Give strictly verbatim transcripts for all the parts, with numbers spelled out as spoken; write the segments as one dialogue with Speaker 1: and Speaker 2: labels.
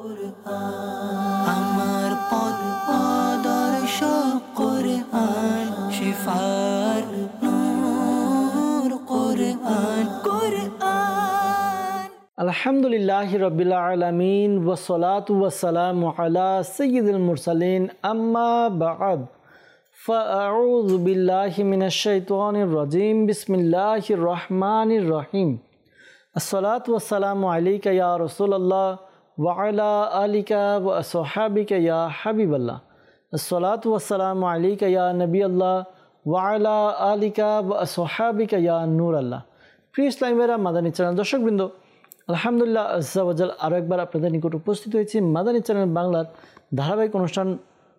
Speaker 1: আমার পথ আদর্শ কোরআন শিফার নূর কোরআন কোরআন।
Speaker 2: আলহামদুলিল্লাহি রাব্বিল আলামিন ওয়া সলাতু ওয়া সালামু আলা সাইয়্যিদিল মুরসালিন আম্মা বা'দ ফাআউযু বিল্লাহি মিনাশ শাইতানির রাজীম বিসমিল্লাহির রহমানির রহিম। আসসালাতু ওয়া সালামু আলাইকা ইয়া রাসূলুল্লাহ ওয়া আলা আলিকা ওয়া আসহাবিকা ইয়া হাবিবাল্লাহ। আসসালাতু ওয়া সালামু আলাইকা ইয়া নবিয়াল্লাহ ওয়া আলা আলিকা ওয়া আসহাবিকা ইয়া নূরাল্লাহ। প্রিয় ইসলামী ভাইরা, মাদানী চ্যানেল দর্শকবৃন্দ, আলহামদুলিল্লাহ আজ্জা ওয়া জাল আরও একবার আপনাদের নিকট উপস্থিত হয়েছি মাদানী চ্যানেল বাংলার ধারাবাহিক অনুষ্ঠান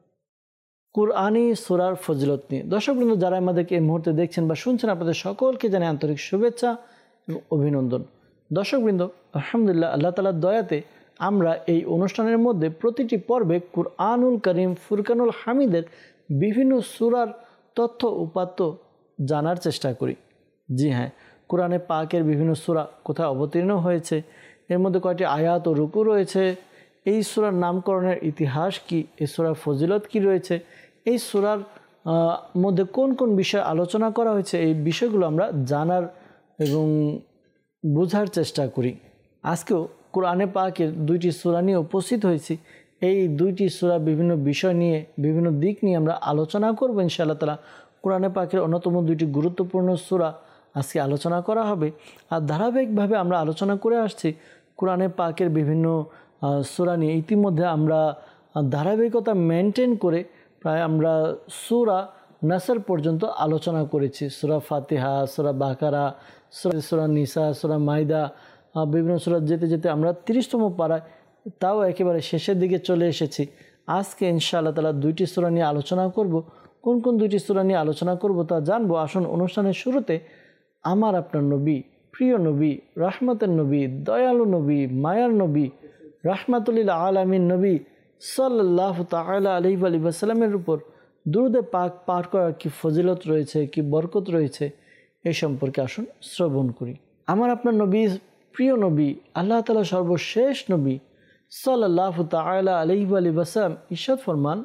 Speaker 2: কুরআনী সূরার ফজিলত নিয়ে। দর্শকবৃন্দ, যারা আমাদেরকে এই মুহূর্তে দেখছেন বা শুনছেন, আপনাদের সকলকে জানাই আন্তরিক শুভেচ্ছা এবং অভিনন্দন। দর্শকবৃন্দ, আলহামদুলিল্লাহ আল্লাহ তাআলার দয়াতে আমরা এই অনুষ্ঠানের মধ্যে প্রতিটি পর্বে কুরআনুল কারীম ফুরকানুল হামিদের বিভিন্ন সূরার তথ্য উপাত্ত জানার চেষ্টা করি। জি হ্যাঁ, কোরআনে পাকের বিভিন্ন সূরা কোথায় অবতীর্ণ হয়েছে, এর মধ্যে কয়টি আয়াত ও রুকু রয়েছে, এই সূরার নামকরণের ইতিহাস কি, এই সূরার ফজিলত কি রয়েছে, এই সূরার মধ্যে কোন কোন বিষয় আলোচনা করা হয়েছে, এই বিষয়গুলো আমরা জানার এবং বোঝার চেষ্টা করি। আজকেও কোরআনে পাকের দুইটি সূরা নিয়ে উপস্থিত হয়েছি। এই দুইটি সূরা বিভিন্ন বিষয় নিয়ে, বিভিন্ন দিক নিয়ে আমরা আলোচনা করব ইনশাআল্লাহ তাআলা। কোরআনে পাকের অন্যতম দুইটি গুরুত্বপূর্ণ সূরা আজকে আলোচনা করা হবে। আর ধারাবাহিকভাবে আমরা আলোচনা করে আসছি কোরআনে পাকের বিভিন্ন সূরা নিয়ে। ইতিমধ্যে আমরা ধারাবাহিকতা মেনটেন করে প্রায় আমরা সূরা নাসর পর্যন্ত আলোচনা করেছি। সূরা ফাতিহা, সূরা বাকারা, সূরা নিসা, সূরা মাইদা, বিভিন্ন সূরা যেতে যেতে আমরা তিরিশতম পারায়, তাও একেবারে শেষের দিকে চলে এসেছি। আজকে ইনশাআল্লাহ তাআলা দুইটি সূরা নিয়ে আলোচনা করব। কোন কোন দুইটি সূরা নিয়ে আলোচনা করব তা জানবো। আসুন অনুষ্ঠানের শুরুতে আমার আপনার নবী, প্রিয় নবী, রাহমাতের নবী, দয়ালু নবী, মায়ার নবী, রাহমাতুল আলামিন নবী সাল্লাল্লাহু তাআলা আলাইহি ওয়া সাল্লামের উপর দুরূদে পাক পাঠ করার কি ফজিলত রয়েছে, কি বরকত রয়েছে, এই সম্পর্কে আসুন শ্রবণ করি। আমার আপনার নবী, প্রিয় নবী, আল্লাহ তাআলা সর্বশেষ নবী সাল্লাল্লাহু তাআলা আলাইহি ওয়া সাল্লাম ইরশাদ ফরমান,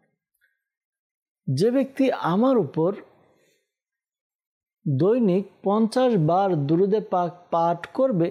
Speaker 2: যে ব্যক্তি আমার উপর দৈনিক পঞ্চাশ বার দুরূদে পাক পাঠ করবে,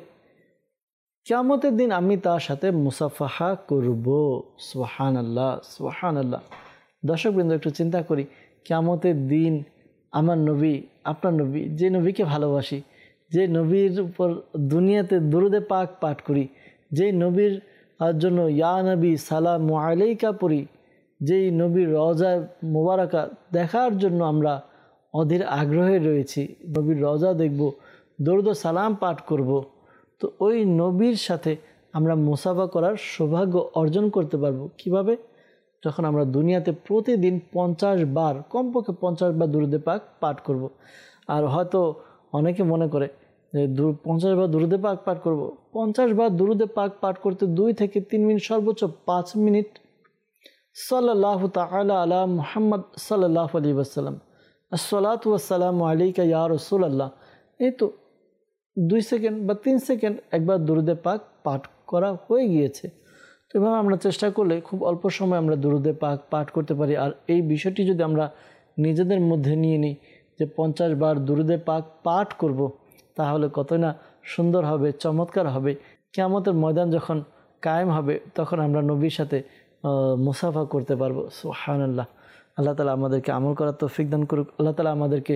Speaker 2: কিয়ামতের দিন আমি তার সাথে মুসাফাহা করব। সুবহানাল্লাহ, সুবহানাল্লাহ। দর্শকবৃন্দ, একটু চিন্তা করি, কিয়ামতের দিন আমার নবী, আপনার নবী, যে নবীকে ভালোবাসি, যে নবীর উপর দুনিয়াতে দুরূদে পাক পাঠ করি, যে নবীর জন্য ইয়া নবী সালামু আলাইকা পড়ি, যেই নবীর রওজা মোবারকা দেখার জন্য আমরা অধীর আগ্রহে রয়েছি, নবীর রওজা দেখব, দরুদ ও সালাম পাঠ করব, তো ওই নবীর সাথে আমরা মুসাফা করার সৌভাগ্য অর্জন করতে পারবো কিভাবে? যখন আমরা দুনিয়াতে প্রতিদিন পঞ্চাশ বার, কমপক্ষে পঞ্চাশ বার দুরূদে পাক পাঠ করব। আর হয়তো অনেকে মনে করে যে পঞ্চাশ বার দুরূদে পাক পাঠ করব। পঞ্চাশ বার দুরূদে পাক পাঠ করতে দুই থেকে তিন মিনিট, সর্বোচ্চ পাঁচ মিনিট সাল্লাল্লাহু তাআলা আলা মুহাম্মদ সাল্লাল্লাহু আলাইহি ওয়াসাল্লাম, আসসালাতু ওয়াসসালামু আলাইকা ইয়া রাসূলুল্লাহ, এই তো দুই সেকেন্ড বা তিন সেকেন্ড একবার দুরূদে পাক পাঠ করা হয়ে গিয়েছে। তো এভাবে আমরা চেষ্টা করলে খুব অল্প সময় আমরা দুরূদে পাক পাঠ করতে পারি। আর এই বিষয়টি যদি আমরা নিজেদের মধ্যে নিয়ে নিই যে পঞ্চাশ বার দুরূদে পাক পাঠ করব, তাহলে কতই না সুন্দর হবে, চমৎকার হবে। কিয়ামতের ময়দান যখন কায়েম হবে, তখন আমরা নবীর সাথে মুসাফা করতে পারবো। সুবহানাল্লাহ। আল্লাহ তাআলা আমাদেরকে আমল করার তৌফিক দান করুক। আল্লাহ তাআলা আমাদেরকে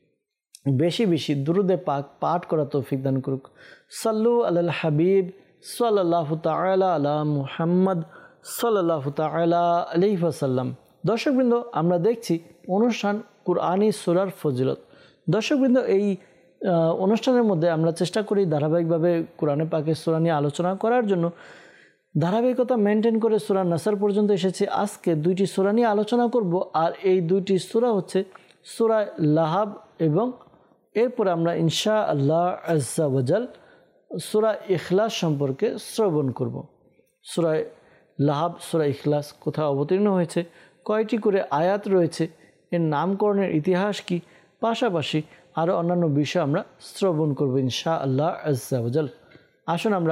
Speaker 2: বেশি বেশি দুরূদে পাক পাঠ করার তৌফিক দান করুক। সাল্লু আলাল হাবিব সাল্লাল্লাহু তাআলা আলা মুহাম্মদ সাল্লাল্লাহু তাআলা আলাইহি ওয়াসাল্লাম। দর্শকবৃন্দ, আমরা দেখছি অনুষ্ঠান কুরআনী সূরার ফজিলত। দর্শকবৃন্দ, এই অনুষ্ঠানের মধ্যে আমরা চেষ্টা করি ধারাবাহিকভাবে কোরআনে পাকের সূরা নিয়ে আলোচনা করার জন্য। ধারাবাহিকতা মেনটেন করে সূরা নাসর পর্যন্ত এসেছি। আজকে দুইটি সূরা নিয়ে আলোচনা করব। আর এই দুইটি সূরা হচ্ছে সূরা লাহাব এবং এরপরে আমরা ইনশাআল্লাহ আজ্জা ওয়া জাল সূরা ইখলাস সম্পর্কে শ্রবণ করব। সূরা লাহাব, সূরা ইখলাস কোথায় অবতীর্ণ হয়েছে, কয়টি করে আয়াত রয়েছে, এর নামকরণের ইতিহাস কি, পাশাপাশি আরও অন্যান্য বিষয় আমরা শ্রবণ করব ইনশাআল্লাহ আজ্জা ওয়া জাল। আসুন আমরা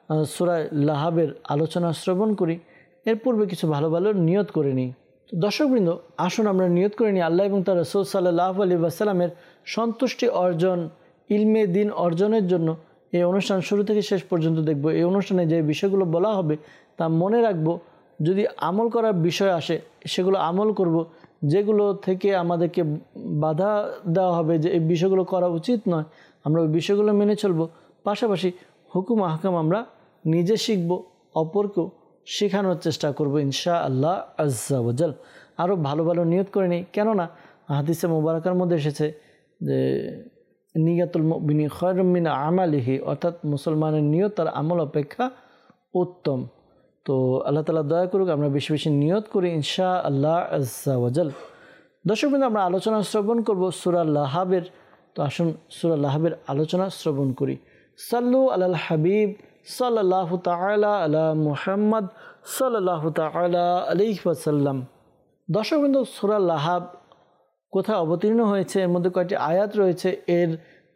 Speaker 2: সূরা লাহাবের আলোচনা শ্রবণ করি, এর পূর্বে কিছু ভালো ভালো নিয়ত করে নিই। তো দর্শকবৃন্দ, আসুন আমরা নিয়ত করে নিই আল্লাহ এবং তার রাসূল সাল্লাল্লাহু আলাইহি ওয়াসাল্লামের সন্তুষ্টি অর্জন, ইলমে দিন অর্জনের জন্য এই অনুষ্ঠান শুরু থেকে শেষ পর্যন্ত দেখব। এই অনুষ্ঠানে যে বিষয়গুলো বলা হবে তা মনে রাখব, যদি আমল করার বিষয় আসে সেগুলো আমল করব, যেগুলো থেকে আমাদেরকে বাধা দেওয়া হবে যে এই বিষয়গুলো করা উচিত নয় আমরা ওই বিষয়গুলো মেনে চলব। পাশাপাশি হুকুম আহকাম আমরা নিজে শিখব, অপরকেও শেখানোর চেষ্টা করব ইনশাআল্লাহ আজ্জা ওয়াজাল। আরও ভালো ভালো নিয়ত করে নিই, কেননা হাদিসে মোবারকার মধ্যে এসেছে যে নিয়াতুল মুমিনি খায়রুম মিন আমালিহি, অর্থাৎ মুসলমানের নিয়ত তার আমল অপেক্ষা উত্তম। তো আল্লাহ তাআলা দয়া করুক আমরা বেশি বেশি নিয়ত করি ইনশাআল্লাহ আজ্জা ওয়াজাল। দর্শকবৃন্দ, আমরা আলোচনা শ্রবণ করব সূরা লাহাবের। তো আসুন সূরা লাহাবের আলোচনা শ্রবণ করি। সাল্লু আলাল হাবিব সাল্লাল্লাহু তাআলা আলা মুহাম্মদ সাল্লাল্লাহু তাআলা আলাইহি ওয়াসাল্লাম। দর্শকবৃন্দ, সূরা লাহাব কোথায় অবতীর্ণ হয়েছে, এর মধ্যে কয়েকটি আয়াত রয়েছে, এর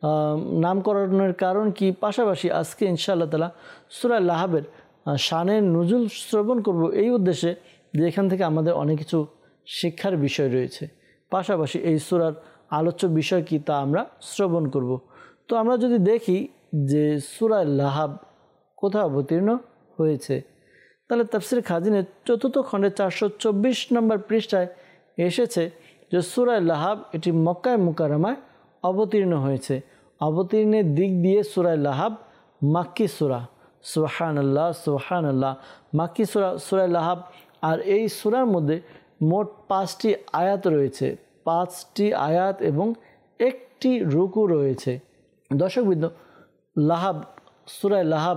Speaker 2: নামকরণের কারণ কি, পাশাপাশি আজকে ইনশাআল্লাহ তাআলা সূরা লাহাবের শানের নুজুল শ্রবণ করব এই উদ্দেশ্যে যে এখান থেকে আমাদের অনেক কিছু শিক্ষার বিষয় রয়েছে। পাশাপাশি এই সূরার আলোচ্য বিষয় কি তা আমরা শ্রবণ করব। তো আমরা যদি দেখি যে সূরা লাহাব কোথায় অবতীর্ণ হয়েছে, তাহলে তাফসীর খাজিনের চতুর্থ খণ্ডের চারশো চব্বিশ নম্বর পৃষ্ঠায় এসেছে যে সূরা লাহাব এটি মক্কায় মুকাররমায় অবতীর্ণ হয়েছে। অবতীর্ণের দিক দিয়ে সূরা লাহাব মাক্কি সূরা। সুবহানাল্লাহ সুবহানাল্লাহ, মাক্কি সূরা সূরা লাহাব। আর এই সূরার মধ্যে মোট পাঁচটি আয়াত রয়েছে, পাঁচটি আয়াত এবং একটি রুকু রয়েছে। দর্শকবৃন্দ, লাহাব সূরা লাহাব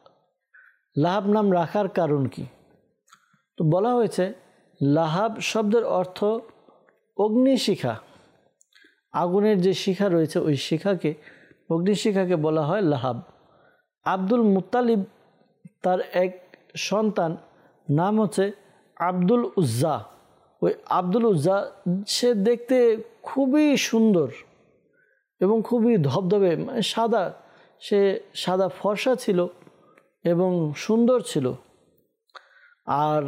Speaker 2: লাহাব নাম রাখার কারণ কি? তো বলা হয়েছে লাহাব শব্দের অর্থ অগ্নিশিখা, আগুনের যে শিখা রয়েছে ওই শিখাকে, অগ্নিশিখাকে বলা হয় লাহাব। আব্দুল মুত্তালিব তার এক সন্তান নাম হচ্ছে আব্দুল উজ্জা। ওই আব্দুল উজ্জা সে দেখতে খুবই সুন্দর এবং খুবই ধবধবে, মানে সাদা, সে সাদা ফর্সা ছিল এবং সুন্দর ছিল। আর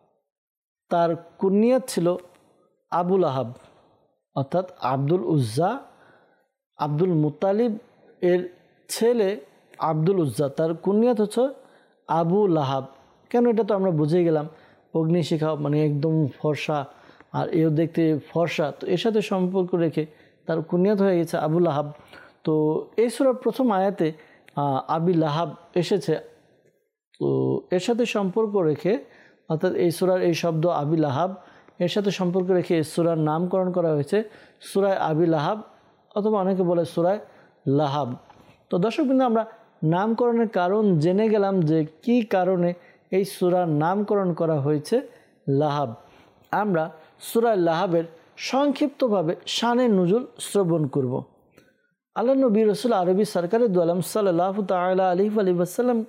Speaker 2: তার কুনিয়াত ছিল আবুল আহাব, অর্থাৎ আব্দুল উজ্জা আব্দুল মুত্তালিব এর ছেলে আব্দুল উজ্জা, তার কুনিয়াত হচ্ছে আবু লাহাব। কেন, এটা তো আমরা বুঝে গেলাম, অগ্নিশিখা মানে একদম ফর্সা, আর এও দেখতে ফর্সা, তো এর সাথে সম্পর্ক রেখে তার কুনিয়াত হয়ে গেছে আবু লাহাব। তো এই সূরার প্রথম আয়াতে আবি লাহাব এসেছে, তো এর সাথে সম্পর্ক রেখে, অর্থাৎ এই সূরার এই শব্দ আবি লাহাব এর সাথে সম্পর্ক রেখে এই সূরার নামকরণ করা হয়েছে সূরায় আবি লাহাব, অথবা অনেকে বলে সূরায় লাহাব। তো দর্শকবৃন্দ, আমরা নামকরণের কারণ জেনে গেলাম যে কি কারণে এই সূরার নামকরণ করা হয়েছে লাহাব। আমরা সূরা লাহাবের সংক্ষিপ্তভাবে শানে নুজুল শ্রবণ করব। আল্লাহ নবী রাসূল আরবি সরকারে দু আলম সাল্লাল্লাহু তাআলা আলাইহি ওয়াসাল্লাম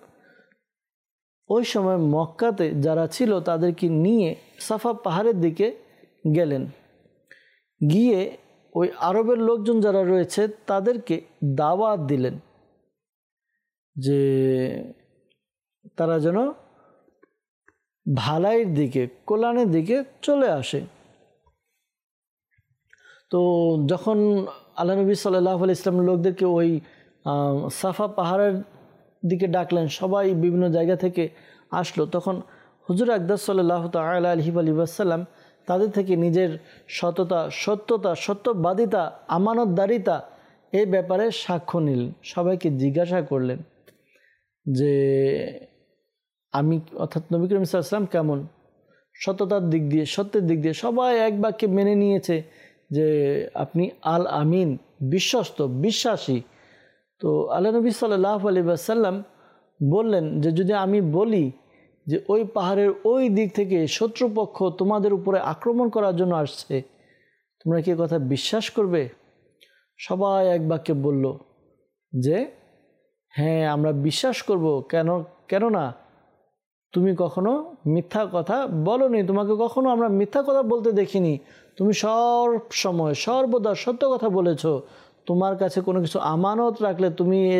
Speaker 2: ওই সময় মক্কাতে যারা ছিল তাদেরকে নিয়ে সাফা পাহাড়ের দিকে গেলেন। গিয়ে ওই আরবের লোকজন যারা রয়েছে তাদেরকে দাওয়াত দিলেন যে তারা যেন ভালাইয়ের দিকে, কল্যাণের দিকে চলে আসে। তো যখন আল্লাহ নবী সাল্লাল্লাহু আলাইহি ওয়াসাল্লাম লোকদেরকে ওই সাফা পাহাড়ের দিকে ডাকলেন, সবাই বিভিন্ন জায়গা থেকে আসলো, তখন হুজুর আকদাস সাল্লাল্লাহু তাআলা আলাইহি ওয়াসাল্লাম তাদের থেকে নিজের সততা, সত্যতা, সত্যবাদিতা, আমানতদারিতা এই ব্যাপারে সাক্ষ্য নিলেন। সবাইকে জিজ্ঞাসা করলেন যে আমি, অর্থাৎ নবী করিম সাল্লাল্লাহু আলাইহি ওয়াসাল্লাম কেমন, সততার দিক দিয়ে, সত্যের দিক দিয়ে সবাই এক বাক্যে মেনে নিয়েছে যে আপনি আল আমিন, বিশ্বস্ত, বিশ্বাসী। তো আল্লাহ নবী সাল্লাল্লাহু আলাইহি ওয়াসাল্লাম বললেন যে যদি আমি বলি যে ওই পাহাড়ের ওই দিক থেকে শত্রুপক্ষ তোমাদের উপরে আক্রমণ করার জন্য আসছে, তোমরা কি কথা বিশ্বাস করবে? সবাই এক বাক্যে বলল যে হ্যাঁ, আমরা বিশ্বাস করব। কেন কেননা তুমি কখনো মিথ্যা কথা বলোনি, তোমাকে কখনো আমরা মিথ্যা কথা বলতে দেখিনি, তুমি সব সময় সর্বদা সত্য কথা বলেছ। তোমার কাছে কোনো কিছু আমানত রাখলে তুমি এর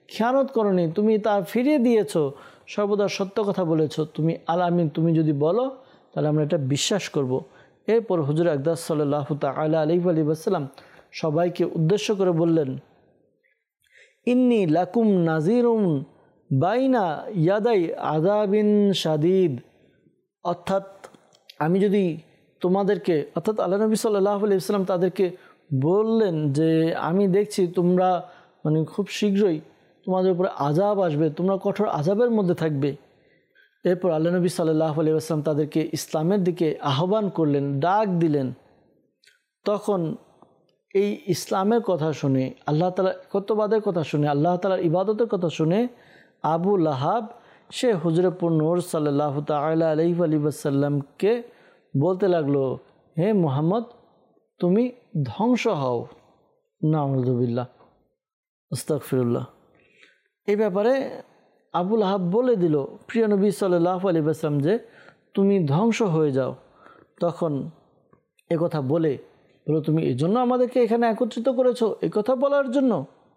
Speaker 2: খেয়ানত করনি, তুমি তা ফিরিয়ে দিয়েছো, সর্বদা সত্য কথা বলেছো, তুমি আল আমিন, তুমি যদি বলো তাহলে আমরা এটা বিশ্বাস করব। এরপর হুজুর আকদাস সাল্লাল্লাহু তাআলা আলাইহি ওয়াসাল্লাম সবাইকে উদ্দেশ্য করে বললেন, ইন্নী লাকুম নাজিরুন বাইনা ইয়াদাই আযাবিন শাদীদ, অর্থাৎ আমি যদি তোমাদেরকে, অর্থাৎ আল্লাহ নবী সাল্লাল্লাহু আলাইহি ওয়াসাল্লাম তাদেরকে বললেন যে আমি দেখছি তোমরা মানে খুব শীঘ্রই তোমাদের উপরে আযাব আসবে, তোমরা কঠোর আযাবের মধ্যে থাকবে। এরপর আল্লাহ নবী সাল্লাল্লাহু আলাইহি ওয়াসাল্লাম তাদেরকে ইসলামের দিকে আহ্বান করলেন, ডাক দিলেন। তখন এই ইসলামের কথা শুনে, আল্লাহ তাআলার একত্ববাদের কথা শুনে, আল্লাহ তাআলার ইবাদতের কথা শুনে আবু লাহাব সে হুজুরে নূর সাল্লাল্লাহু তাআলা আলাইহি ওয়াসাল্লামকে বলতে লাগলো, হে মুহাম্মদ তুমি ধ্বংস হও। নাউযুবিল্লাহ, আস্তাগফিরুল্লাহ। এই ব্যাপারে আবু লাহাব বলে দিল প্রিয় নবী সাল্লাল্লাহু আলাইহি ওয়াসাল্লাম যে তুমি ধ্বংস হয়ে যাও। তখন একথা বলে বলো, তুমি এই জন্য আমাদেরকে এখানে একত্রিত করেছো, এই কথা বলার জন্য?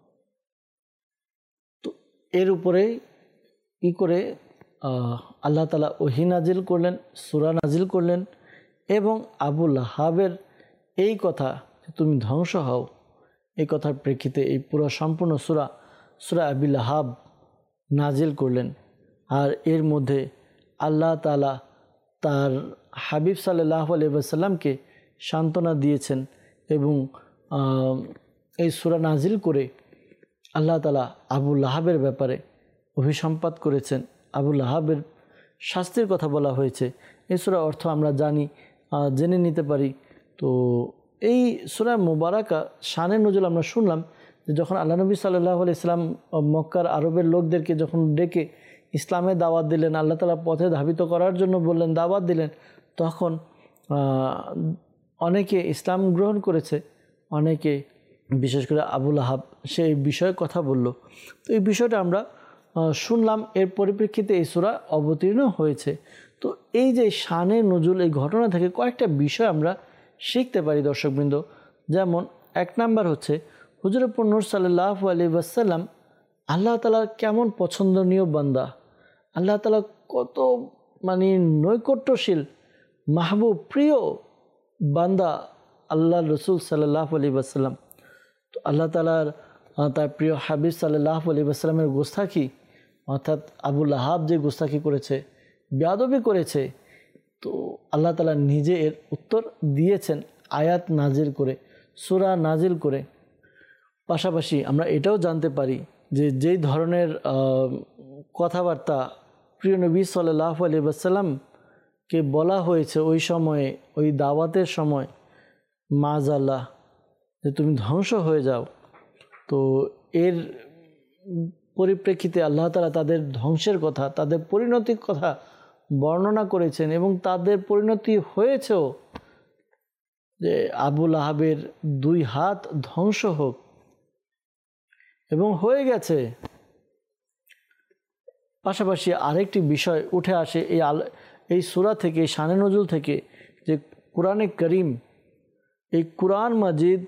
Speaker 2: তো এর উপরে কি করে আল্লাহ তাআলা ওহী নাজিল করলেন, সূরা নাজিল করলেন, এবং আবু লাহাবের এই কথা তুমি ধ্বংস হও, এই কথার প্রেক্ষিতে এই পুরো সম্পূর্ণ সূরা সূরা আবু লাহাব নাজিল করলেন। আর এর মধ্যে আল্লাহ তাআলা তার হাবিব সাল্লাল্লাহু আলাইহি ওয়াসাল্লামকে সান্ত্বনা দিয়েছেন এবং এই সূরা নাজিল করে আল্লাহ তাআলা আবু লাহাবের ব্যাপারে অভিসম্পাত করেছেন। আবু লাহাবের শাস্তির কথা বলা হয়েছে। এই সূরার অর্থ আমরা জানি, জেনে নিতে পারি। তো এই সূরা মুবারাকা শানে নজুল আমরা শুনলাম যে যখন আল্লাহ নবী সাল্লাল্লাহু আলাইহি ওয়াসাল্লাম মক্কার আরবের লোকদেরকে যখন ডেকে ইসলামের দাওয়াত দিলেন, আল্লাহ তাআলা পথে ধাবিত করার জন্য বললেন, দাওয়াত দিলেন, তখন অনেকে ইসলাম গ্রহণ করেছে, অনেকে বিশেষ করে আবু লাহাব সে এই বিষয়ে কথা বলল। তো এই বিষয়টা আমরা শুনলাম, এর পরিপ্রেক্ষিতে এই সূরা অবতীর্ণ হয়েছে। তো এই যে শানে নজুল, এই ঘটনা থেকে কয়েকটা বিষয় আমরা শিখতে পারি দর্শকবৃন্দ। যেমন এক নাম্বার হচ্ছে হুজুর নূর সাল্লাল্লাহু আলাইহি ওয়াসাল্লাম আল্লাহ তাআলার কেমন পছন্দনীয় বান্দা, আল্লাহ তাআলা কত মানে নৈকট্যশীল, মাহবুব, প্রিয় বান্দা আল্লাহ রসুল সাল্লাল্লাহু আলাইহি ওয়াসাল্লাম। তো আল্লাহ তাআলার তার প্রিয় হাবিব সাল্লাল্লাহু আলাইহি ওয়াসাল্লামের গোস্তাখি, অর্থাৎ আবু লাহাব যে গোস্তাখি করেছে, বেয়াদবি করেছে, তো আল্লাহ তাআলা নিজে এর উত্তর দিয়েছেন আয়াত নাজিল করে, সূরা নাজিল করে। পাশাপাশি আমরা এটাও জানতে পারি যে যেই ধরনের কথাবার্তা প্রিয় নবী সাল্লাল্লাহু আলাইহি ওয়াসাল্লামকে বলা হয়েছে ওই সময়ে, ওই দাওয়াতের সময়, মাআযাল্লাহ যে তুমি ধ্বংস হয়ে যাও, তো এর পরিপ্রেক্ষিতে আল্লাহ তাআলা তাদের ধ্বংসের কথা, তাদের পরিণতির কথা বর্ণনা করেছেন এবং তাদের পরিণতি হয়েছেও যে আবু লাহাবের দুই হাত ধ্বংস হোক, এবং হয়ে গেছে। পাশাপাশি আরেকটি বিষয় উঠে আসে এই আল এই সূরা থেকে, শানে নজুল থেকে, যে কোরআনে করিম, এই কোরআন মাজিদ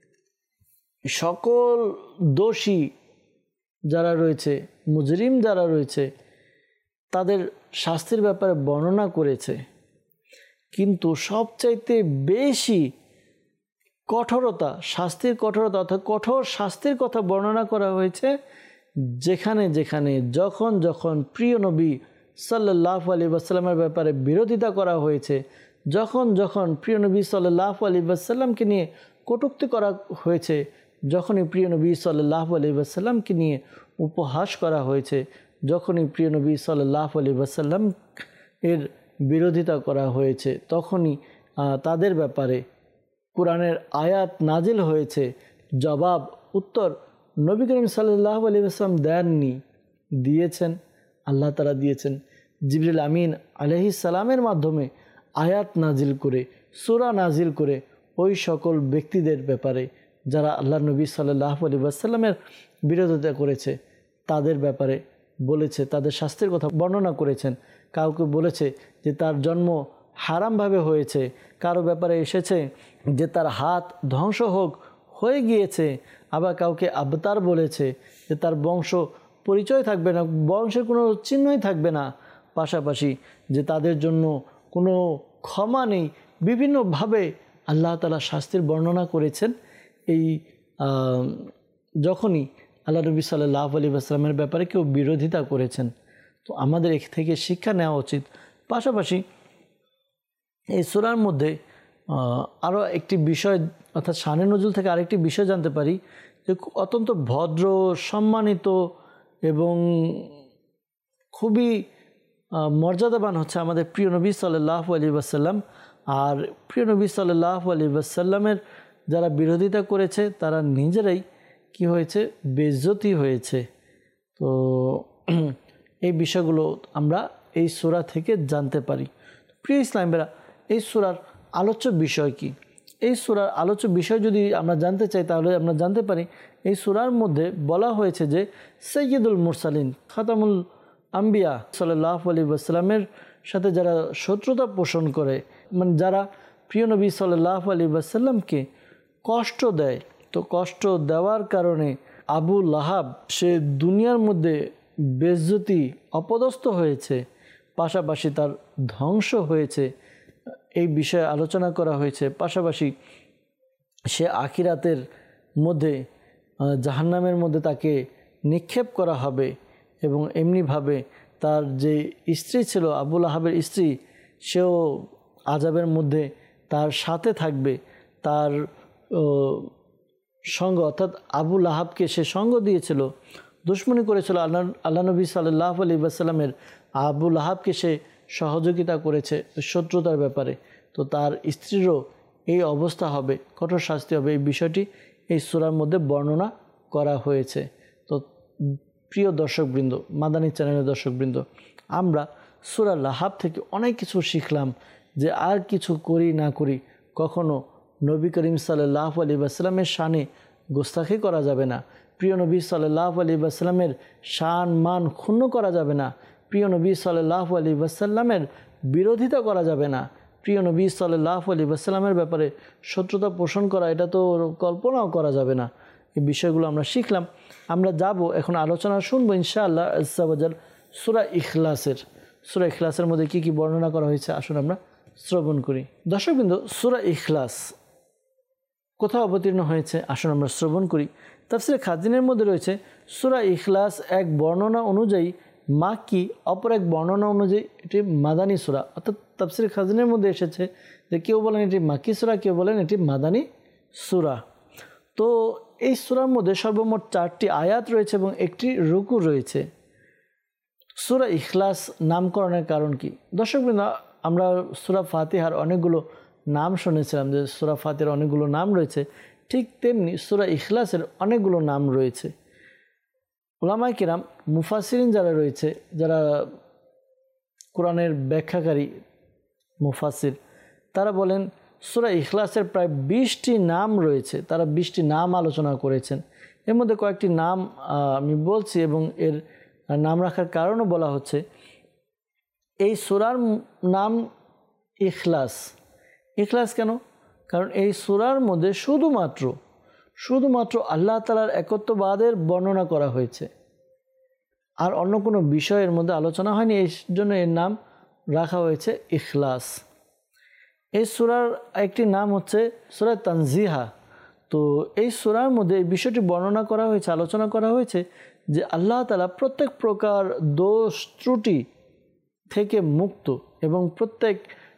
Speaker 2: সকল দোষী যারা রয়েছে, মুজরিম যারা রয়েছে, তাদের শাস্তির ব্যাপারে বর্ণনা করেছে, কিন্তু সবচাইতে বেশি কঠোরতা, শাস্তির কঠোরতা, অর্থাৎ কঠোর শাস্তির কথা বর্ণনা করা হয়েছে যেখানে যেখানে যখন যখন প্রিয় নবী সাল্লাল্লাহু আলাইহি ওয়াসাল্লামের ব্যাপারে বিরোধিতা করা হয়েছে, যখন যখন প্রিয় নবী সাল্লাল্লাহু আলাইহি ওয়াসাল্লামকে নিয়ে কটূক্তি করা হয়েছে, যখনই প্রিয় নবী সাল্লাল্লাহু আলাইহি ওয়াসাল্লামকে নিয়ে উপহাস করা হয়েছে, যখনই প্রিয় নবী সাল্লাল্লাহু আলাইহি ওয়াসাল্লাম এর বিরোধিতা করা হয়েছে, তখনই তাদের ব্যাপারে কোরআনের আয়াত নাজিল হয়েছে। জবাব উত্তর নবী করিম সাল্লাল্লাহু আলাইহি ওয়াসাল্লাম দেননি, দিয়েছেন আল্লাহ তাআলা দিয়েছেন জিবরিল আমিন আলাইহিস সালামের মাধ্যমে আয়াত নাজিল করে, সূরা নাজিল করে ওই সকল ব্যক্তিদের ব্যাপারে যারা আল্লাহ নবী সাল্লাল্লাহু আলাইহি ওয়াসাল্লামের বিরোধিতা করেছে তাদের ব্যাপারে বলেছে, তাদের শাস্তির কথা বর্ণনা করেছেন। কাউকে বলেছে যে তার জন্ম হারামভাবে হয়েছে, কারো ব্যাপারে এসেছে যে তার হাত ধ্বংস হোক, হয়ে গিয়েছে, আবার কাউকে আবতার বলেছে যে তার বংশ পরিচয় থাকবে না, বংশের কোনো চিহ্নই থাকবে না, পাশাপাশি যে তাদের জন্য কোনো ক্ষমা নেই। বিভিন্নভাবে আল্লাহ তাআলা শাস্তির বর্ণনা করেছেন এই যখনই আল্লাহ নবী সাল্লাল্লাহু আলাইহি ওয়াসাল্লামের ব্যাপারে কেউ বিরোধিতা করেছেন। তো আমাদের এর থেকে শিক্ষা নেওয়া উচিত। পাশাপাশি এই সূরার মধ্যে আরও একটি বিষয় অর্থাৎ শানে নজুল থেকে আরেকটি বিষয় জানতে পারি যে অত্যন্ত ভদ্র, সম্মানিত এবং খুবই মর্যাদাবান হচ্ছে আমাদের প্রিয় নবী সাল্লাল্লাহু আলাইহি ওয়াসাল্লাম। আর প্রিয় নবী সাল্লাল্লাহু আলাইহি ওয়াসাল্লামের যারা বিরোধিতা করেছে তারা নিজেরাই কি হয়েছে, বেইজ্জতি হয়েছে। তো এই বিষয়গুলো আমরা এই সূরা থেকে জানতে পারি। প্রিয় ইসলামীরা, এই সূরার আলোচ্য বিষয় কি? এই সূরার আলোচ্য বিষয় যদি আমরা জানতে চাই তাহলে আমরা জানতে পারি এই সূরার মধ্যে বলা হয়েছে যে সাইয়্যিদুল মুরসালিন খাতামুল আম্বিয়া সাল্লাল্লাহু আলাইহি ওয়াসাল্লামের সাথে যারা শত্রুতা পোষণ করে, মানে যারা প্রিয় নবী সাল্লাল্লাহু আলাইহি ওয়াসাল্লামকে কষ্ট দেয়, তো কষ্ট দেওয়ার কারণে আবু লাহাব সে দুনিয়ার মধ্যে বেইজ্জতি অপদস্থ হয়েছে, পাশাপাশি তার ধ্বংস হয়েছে, এই বিষয়ে আলোচনা করা হয়েছে। পাশাপাশি সে আখিরাতের মধ্যে জাহান্নামের মধ্যে তাকে নিক্ষেপ করা হবে এবং এমনিভাবে তার যে স্ত্রী ছিল আবু লাহাবের স্ত্রী, সেও আযাবের মধ্যে তার সাথে থাকবে, তার সঙ্গ অর্থাৎ আবু লাহাবকে সে সঙ্গ দিয়েছিল, দুশমনি করেছিল আল্লাহ আল্লাহ নবী সাল্লাল্লাহু আলাইহি ওয়াসাল্লামের, আবু লাহাবকে সে সহযোগিতা করেছে শত্রুতার ব্যাপারে, তো তার স্ত্রীরও এই অবস্থা হবে, কঠোর শাস্তি হবে। এই বিষয়টি এই সূরার মধ্যে বর্ণনা করা হয়েছে। তো প্রিয় দর্শকবৃন্দ, মাদানী চ্যানেলের দর্শকবৃন্দ, আমরা সূরা লাহাব থেকে অনেক কিছু শিখলাম যে আর কিছু করি না করি কখনো নবী করিম সাল্লাল্লাহু আলাইহি ওয়াসাল্লামের শানে গোস্তাখি করা যাবে না, প্রিয় নবী সাল্লাল্লাহু আলাইহি ওয়াসাল্লামের শান মান ক্ষুণ্ণ করা যাবে না, প্রিয় নবী সাল্লাল্লাহু আলাইহি ওয়াসাল্লামের বিরোধিতা করা যাবে না, প্রিয় নবী সাল্লাল্লাহু আলাইহি ওয়াসাল্লামের ব্যাপারে শত্রুতা পোষণ করা এটা তো কল্পনাও করা যাবে না। এই বিষয়গুলো আমরা শিখলাম। আমরা যাব এখন আলোচনা শুনবো ইনশাআল্লাহ আজ্জা ওয়াজাল সূরা ইখলাসের। সূরা ইখলাসের মধ্যে কি কি বর্ণনা করা হয়েছে আসুন আমরা শ্রবণ করি। দর্শকবৃন্দ, সূরা ইখলাস কোথাও অবতীর্ণ হয়েছে আসুন আমরা শ্রবণ করি। তাফসীরে খাজিনের মধ্যে রয়েছে সূরা ইখলাস এক বর্ণনা অনুযায়ী মাক্কি, অপর এক বর্ণনা অনুযায়ী এটি মাদানী সূরা। অর্থাৎ তাফসীরে খাজিনের মধ্যে এসেছে যে কেউ বলেন এটি মাক্কি সূরা, কেউ বলেন এটি মাদানী সূরা। তো এই সূরার মধ্যে সর্বমোট চারটি আয়াত রয়েছে এবং একটি রুকু রয়েছে। সূরা ইখলাস নামকরণের কারণ কি? দর্শকবৃন্দ, আমরা সূরা ফাতিহার অনেকগুলো নাম শুনেছিলাম যে সূরা ফাতিহার অনেকগুলো নাম রয়েছে, ঠিক তেমনি সূরা ইখলাসের অনেকগুলো নাম রয়েছে। উলামায়ে কিরাম, মুফাসসিরিন যারা রয়েছে, যারা কোরআনের ব্যাখ্যাকারী মুফাসসির, তারা বলেন সূরা ইখলাসের প্রায় বিশটি নাম রয়েছে, তারা বিশটি নাম আলোচনা করেছেন। এর মধ্যে কয়েকটি নাম আমি বলছি এবং এর নাম রাখার কারণও বলা হচ্ছে। এই সূরার নাম ইখলাস। ইখলাস কেন? কারণ এই সূরার মধ্যে শুধুমাত্র শুধুমাত্র আল্লাহ তাআলার একত্ববাদের বর্ণনা করা হয়েছে, আর অন্য কোনো বিষয়ের মধ্যে আলোচনা হয়নি, এই জন্য এর নাম রাখা হয়েছে ইখলাস। এই সূরার একটি নাম হচ্ছে সূরা তানজিহা। তো এই সূরার মধ্যে এই বিষয়টি বর্ণনা করা হয়েছে, আলোচনা করা হয়েছে যে আল্লাহ তাআলা প্রত্যেক প্রকার দোষ ত্রুটি থেকে মুক্ত এবং প্রত্যেক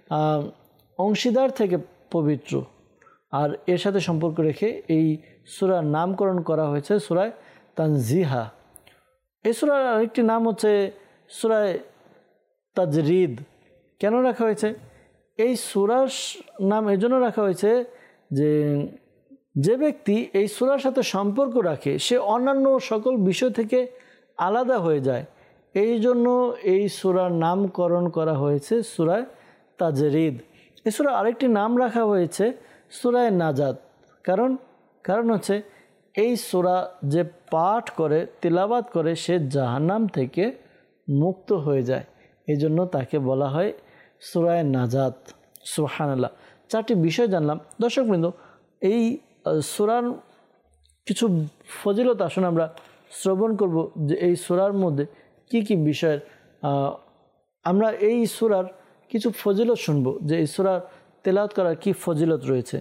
Speaker 2: অংশীদার থেকে পবিত্র। আর এর সাথে সম্পর্ক রেখে এই সূরার নামকরণ করা হয়েছে সূরায়ে তানজিহা। এই সূরার আরেকটি নাম হচ্ছে সূরায়ে তাজরিদ। কেন রাখা হয়েছে? এই সূরার নাম এজন্য রাখা হয়েছে যে যে ব্যক্তি এই সূরার সাথে সম্পর্ক রাখে সে অন্যান্য সকল বিষয় থেকে আলাদা হয়ে যায়, এই জন্য এই সূরার নামকরণ করা হয়েছে সূরায়ে তাজরিদ। এই সূরার আরেকটি নাম রাখা হয়েছে সূরায়ে নাজাত। কারণ কারণ হচ্ছে এই সূরা যে পাঠ করে, তিলাওয়াত করে, সে জাহান্নাম থেকে মুক্ত হয়ে যায়, এই জন্য তাকে বলা হয় সূরায়ে নাজাত। সুবহানাল্লাহ। চারটি বিষয় জানলাম। দর্শকবৃন্দ, এই সূরার কিছু ফজিলত আসুন আমরা শ্রবণ করব যে এই সূরার মধ্যে কি কি বিষয়ের আমরা এই সূরার কিছু ফজিলত শুনব, যে এই সূরার তেলাওয়াত করার কি ফজিলত রয়েছে।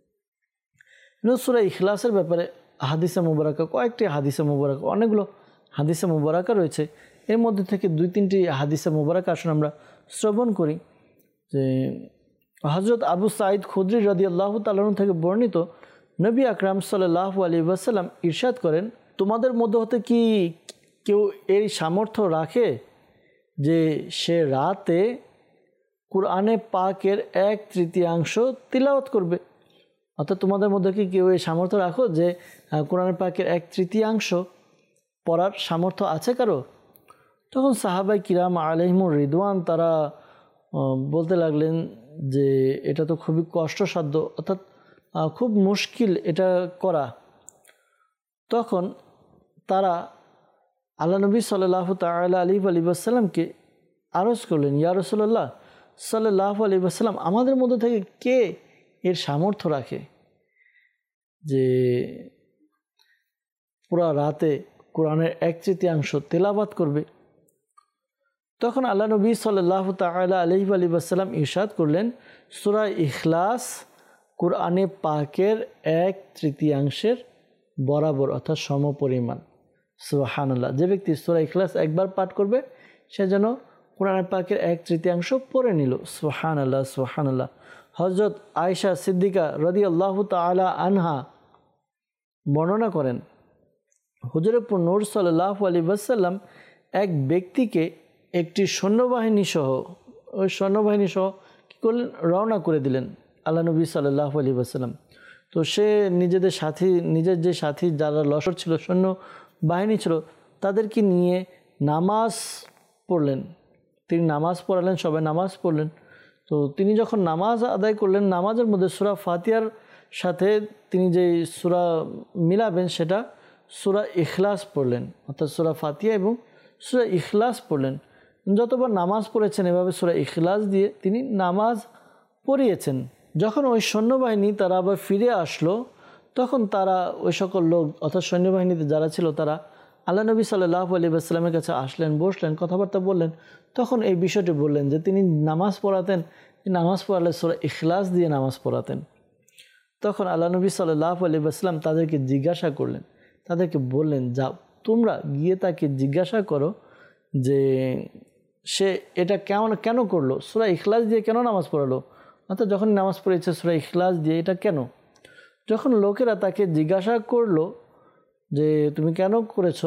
Speaker 2: সূরা ইখলাসের ব্যাপারে হাদিসে মুবারাকা, কয়েকটি হাদিসে মুবারাকা, অনেকগুলো হাদিসে মুবারাকা রয়েছে। এর মধ্যে থেকে দুই তিনটি হাদিসে মুবারাকা আসুন আমরা শ্রবণ করি। যে হযরত আবু সাঈদ খুদরি রাদিয়াল্লাহু তাআলা আনহু থেকে বর্ণিত, নবী আকরাম সাল্লাল্লাহু আলাইহি ওয়াসাল্লাম ইরশাদ করেন, তোমাদের মধ্যে হতে কি কেউ এই সামর্থ্য রাখে যে সে রাতে কুরআনে পাকের এক তৃতীয়াংশ তিলাওয়াত করবে? অর্থাৎ তোমাদের মধ্যে কি কেউ এই সামর্থ্য রাখো যে কোরআন পাকের এক তৃতীয়াংশ পড়ার সামর্থ্য আছে কারো? তখন সাহাবাই কিরাম আলাইহিমুর রিদওয়ান তারা বলতে লাগলেন যে এটা তো খুবই কষ্টসাধ্য, অর্থাৎ খুব মুশকিল এটা করা। তখন তারা আল্লাহ নবী সাল্লাল্লাহু তাআলা আলাইহি ওয়াসাল্লামকে আরজ করলেন, ইয়া রাসূলুল্লাহ সাল্লাল্লাহু আলাইহি ওয়াসাল্লাম, আমাদের মধ্যে থেকে কে এর সামর্থ্য রাখে যে পুরা রাতে কোরআনের এক তৃতীয়াংশ তেলাওয়াত করবে? তখন আল্লাহ নবী সাল্লাল্লাহু তাআলা আলাইহি ওয়াসাল্লাম ইরশাদ করলেন, সূরা ইখলাস কোরআনে পাকের এক তৃতীয়াংশের বরাবর, অর্থাৎ সমপরিমাণ। সুবহানাল্লাহ। যে ব্যক্তি সূরা ইখলাস একবার পাঠ করবে সে যেন কোরআন পাকের এক তৃতীয়াংশ পড়ে নিল। সুবহানাল্লাহ সুবহানাল্লাহ। হযরত আয়েশা সিদ্দিকা রাদিয়াল্লাহু তাআলা আনহা বর্ণনা করেন, হুজুরপুর নূর সাল্লাল্লাহু আলাইহি ওয়াসাল্লাম এক ব্যক্তিকে একটি সৈন্যবাহিনী সহ ওই সৈন্যবাহিনী সহ কী করলেন, রওনা করে দিলেন আল্লাহ নবী সাল্লাল্লাহু আলাইহি ওয়াসাল্লাম। তো সে নিজেদের সাথী, নিজের যে সাথী যারা লশকর ছিল, সৈন্য বাহিনী ছিল, তাদেরকে নিয়ে নামাজ পড়লেন। তিনি নামাজ পড়ালেন, সবাই নামাজ পড়লেন। তো তিনি যখন নামাজ আদায় করলেন, নামাজের মধ্যে সূরা ফাতিহার সাথে তিনি যে সূরা মিলাবেন সেটা সূরা ইখলাস পড়লেন, অর্থাৎ সূরা ফাতিহা এবং সূরা ইখলাস পড়লেন। যতবার নামাজ পড়েছেন এভাবে সূরা ইখলাস দিয়ে তিনি নামাজ পড়িয়েছেন। যখন ওই সৈন্যবাহিনী তারা আবার ফিরে আসলো, তখন তারা ওই সকল লোক অর্থাৎ সৈন্যবাহিনীতে যারা ছিল তারা আল্লাহ নবী সাল্লাল্লাহু আলাইহি ওয়াসাল্লামের কাছে আসলেন, বসলেন, কথাবার্তা বললেন। তখন এই বিষয়টি বললেন যে তিনি নামাজ পড়াতেন, নামাজ পড়ালে সূরা ইখলাস দিয়ে নামাজ পড়াতেন। তখন আল্লাহ নবী সাল্লাল্লাহু আলাইহি ওয়াসাল্লাম তাদেরকে জিজ্ঞাসা করলেন, তাদেরকে বললেন, যাও তোমরা গিয়ে তাকে জিজ্ঞাসা করো যে সে এটা কেমন কেন করলো, সূরা ইখলাস দিয়ে কেন নামাজ পড়ালো, অর্থাৎ যখন নামাজ পড়েছে সূরা ইখলাস দিয়ে এটা কেন? যখন লোকেরা তাকে জিজ্ঞাসা করলো যে তুমি কেন করেছ,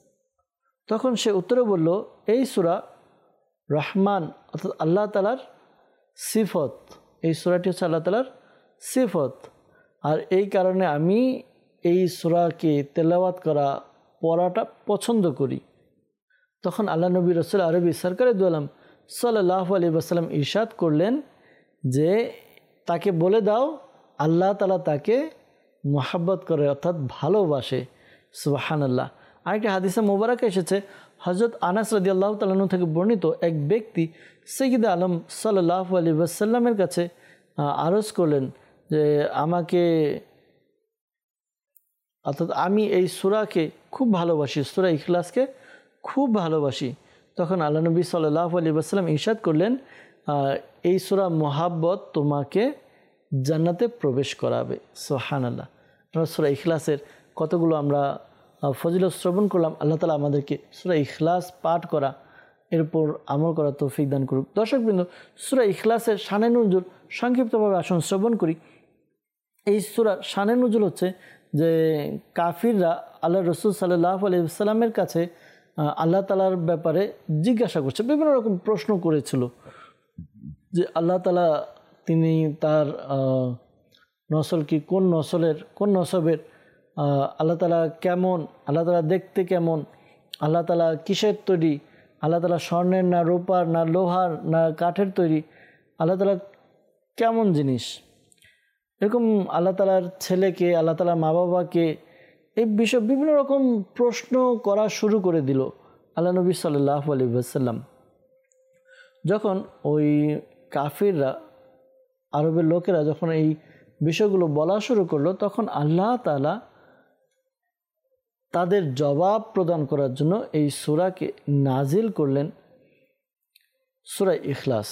Speaker 2: তখন সে উত্তরে বলল, এই সূরা রহমান অর্থাৎ আল্লাহ তাআলার সিফত, এই সূরাটি হচ্ছে আল্লাহ তাআলার সিফত, আর এই কারণে আমি এই সূরাকে তেলাওয়াত করা পড়াটা পছন্দ করি। তখন আল্লাহ নবী রাসূল আরবি সরকারে দু আলম সাল্লাল্লাহু আলাইহি ওয়াসাল্লাম ইরশাদ করলেন যে তাকে বলে দাও আল্লাহ তাআলা তাকে মহব্বত করে, অর্থাৎ ভালোবাসে। সুবহানাল্লাহ। আরেকটি হাদিসে মোবারক এসেছে, হযরত আনাস রাদিয়াল্লাহু তাআলা আনহু থেকে বর্ণিত, এক ব্যক্তি সাইয়্যিদ আলম সাল্লাল্লাহু আলাইহি ওয়াসাল্লামের কাছে আরজ করলেন যে আমাকে, অর্থাৎ আমি এই সূরাকে খুব ভালোবাসি, সূরা ইখলাসকে খুব ভালোবাসি। তখন আল্লাহ নবী সাল্লাল্লাহু আলাইহি ওয়াসাল্লাম ইরশাদ করলেন, এই সূরা মুহাব্বত তোমাকে জান্নাতে প্রবেশ করাবে। সুবহানাল্লাহ। আমরা সূরা ইখলাসের কতগুলো আমরা ফজিলত শ্রবণ করলাম। আল্লাহ তাআলা আমাদেরকে সূরা ইখলাস পাঠ করা, এর উপর আমল করা তৌফিক দান করুক। দর্শকবৃন্দ, সূরা ইখলাসের শানে নুজুল সংক্ষিপ্তভাবে আসুন শ্রবণ করি। এই সূরার শানে নুজুল হচ্ছে যে কাফিররা আল্লাহ রাসূল সাল্লাল্লাহু আলাইহি ওয়াসাল্লামের কাছে আল্লাহ তাআলার ব্যাপারে জিজ্ঞাসা করছে, বিভিন্ন রকম প্রশ্ন করেছিল যে আল্লাহ তাআলা তিনি তার নসল কি, কোন নসলের, কোন নসবের, আল্লাহ তাআলা কেমন, আল্লাহ তাআলা দেখতে কেমন, আল্লাহ তাআলা কিসের তৈরি, আল্লাহ তাআলা স্বর্ণের না রূপার না লোহার না কাঠের তৈরি, আল্লাহ তাআলা কেমন জিনিস, এরকম আল্লাহ তাআলার ছেলেকে, আল্লাহ তাআলার মা বাবাকে, এই বিষয় বিভিন্ন রকম প্রশ্ন করা শুরু করে দিল আল্লাহ নবী সাল্লাল্লাহু আলাইহি ওয়াসাল্লাম। যখন ওই কাফিররা, আরবের লোকেরা যখন এই বিষয়গুলো বলা শুরু করলো, তখন আল্লাহ তাআলা তাদের জবাব প্রদান করার জন্য এই সূরাকে নাজিল করলেন সূরা ইখলাস।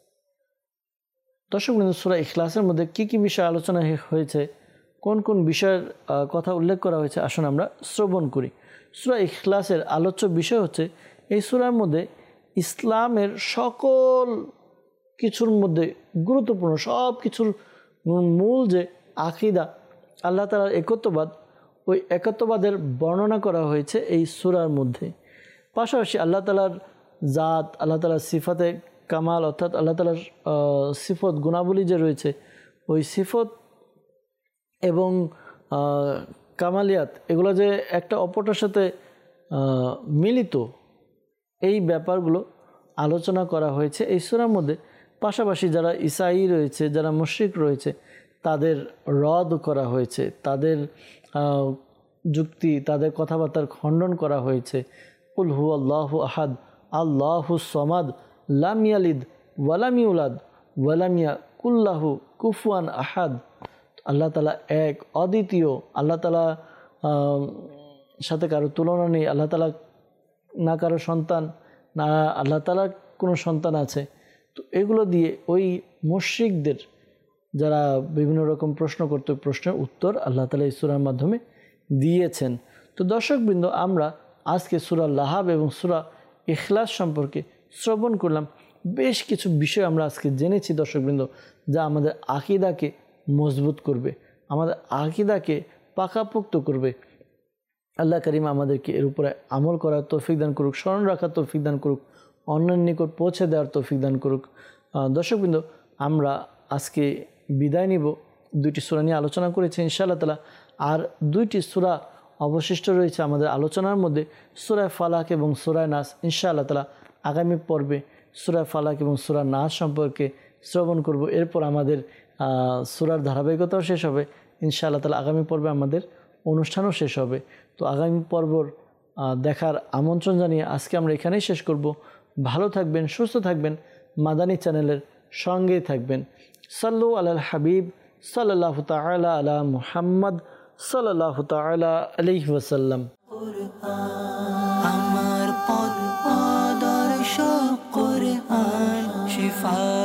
Speaker 2: দর্শক বন্ধু, সূরা ইখলাসের মধ্যে কি কি বিষয় আলোচনা হয়েছে, কোন কোন বিষয়ের কথা উল্লেখ করা হয়েছে, আসুন আমরা শ্রবণ করি। সূরা ইখলাসের আলোচ্য বিষয় হচ্ছে এই সূরার মধ্যে ইসলামের সকল কিছুর মধ্যে গুরুত্বপূর্ণ সব কিছুর মূল যে আকীদা আল্লাহ তাআলার একত্ববাদ, ওই একত্ববাদের বর্ণনা করা হয়েছে এই সূরার মধ্যে। পাশাপাশি আল্লাহ তাআলার জাত, আল্লাহ তাআলার সিফাতে কামাল অর্থাৎ আল্লাহ তাআলার সিফত গুণাবলী যে রয়েছে, ওই সিফত এবং কামালিয়াত এগুলো যে একটা অপরটার সাথে মিলিত, এই ব্যাপারগুলো আলোচনা করা হয়েছে এই সূরার মধ্যে। পাশাপাশি যারা ঈসাই রয়েছে, যারা মুশরিক রয়েছে, তাদের রদ করা হয়েছে, তাদের যুক্তি, তাদের কথাবার্তার খণ্ডন করা হয়েছে। কুল হু আল্লাহু আহাদ আল্লাহু সমাদ লাম ইয়ালিদ ওয়ালাম ইউলাদ ওয়ালাম ইয়াকুল্লাহু কুফুয়ান আহাদ। আল্লাহ তাআলা এক, অদ্বিতীয়, আল্লাহ তাআলা সাথে কারো তুলনা নেই, আল্লাহ তাআলা না কারো সন্তান, না আল্লাহ তাআলার কোনো সন্তান আছে। তো এগুলো দিয়ে ওই মুশরিকদের যারা বিভিন্ন রকম প্রশ্ন করতে, প্রশ্নের উত্তর আল্লাহ তাআলা এই সূরার মাধ্যমে দিয়েছেন। তো দর্শকবৃন্দ, আমরা আজকে সূরা লাহাব এবং সূরা ইখলাস সম্পর্কে শ্রবণ করলাম। বেশ কিছু বিষয় আমরা আজকে জেনেছি দর্শকবৃন্দ, যা আমাদের আকীদাকে মজবুত করবে, আমাদের আকীদাকে পাকাপোক্ত করবে। আল্লাহ করিম আমাদেরকে এর উপরে আমল করার তৌফিক দান করুক, স্মরণ রাখার তৌফিক দান করুক, অন্যের নিকট পৌঁছে দেওয়ার তৌফিক দান করুক। দর্শকবৃন্দ, আমরা আজকে বিদায় নিব। দুইটি সূরা নিয়ে আলোচনা করেছি ইনশাআল্লাহ তাআলা, আর দুইটি সূরা অবশিষ্ট রয়েছে আমাদের আলোচনার মধ্যে, সূরা ফালাক এবং সূরা নাস। ইনশাআল্লাহ তাআলা আগামী পর্বে সূরা ফালাক এবং সূরা নাস সম্পর্কে শ্রবণ করব। এরপর আমাদের সূরার ধারাবাহিকতাও শেষ হবে ইনশাআল্লাহ তাআলা। আগামী পর্বে আমাদের অনুষ্ঠানও শেষ হবে। তো আগামী পর্বর দেখার আমন্ত্রণ জানিয়ে আজকে আমরা এখানেই শেষ করব। ভালো থাকবেন, সুস্থ থাকবেন, মাদানী চ্যানেলের সঙ্গেই থাকবেন। সাল্লু আলাল হাবিব সাল্লাল্লাহু তাআলা আলা মুহাম্মদ সাল্লাল্লাহু তাআলা আলাইহি ওয়াসাল্লাম।
Speaker 1: আমার পথ আদর্শ কোরআন শিফা